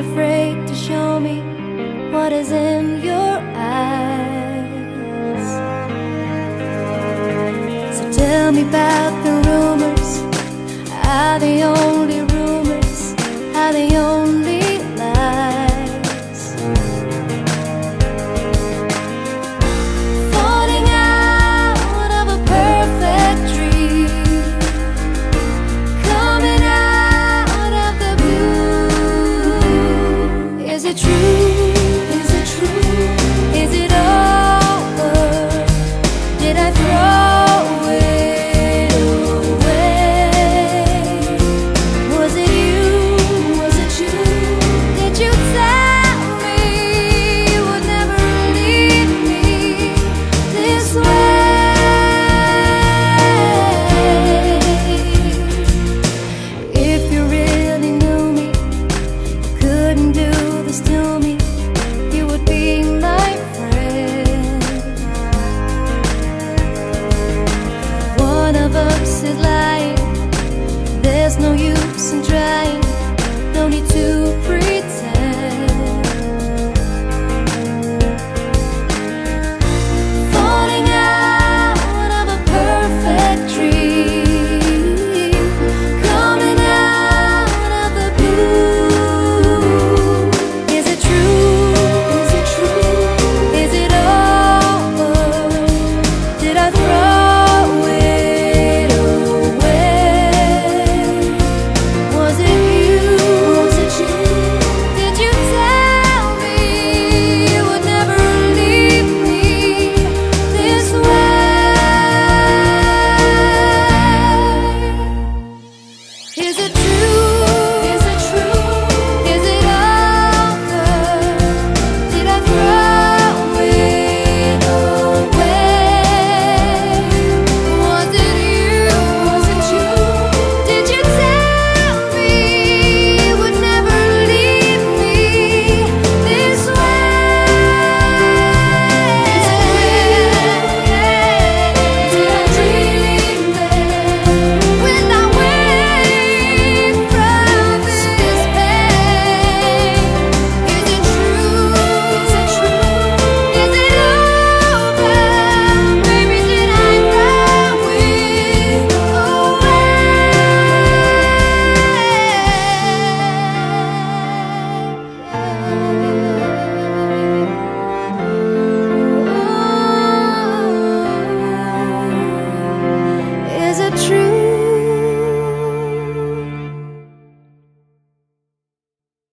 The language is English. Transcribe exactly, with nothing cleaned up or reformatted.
afraid to show me what is in your eyes. So tell me about the rumors. Are they only rumors? Are they only lies? Falling out of a perfect dream, coming out of the blue. Is it true?